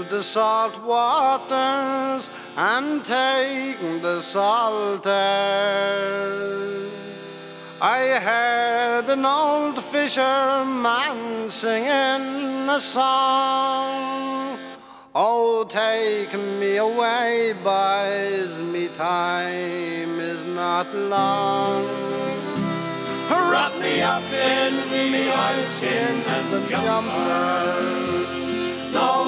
the salt waters and take the salt air. I heard an old fisherman singing a song. Oh, take me away, boys, me time is not long. Wrap me up in me oilskin and jumper. No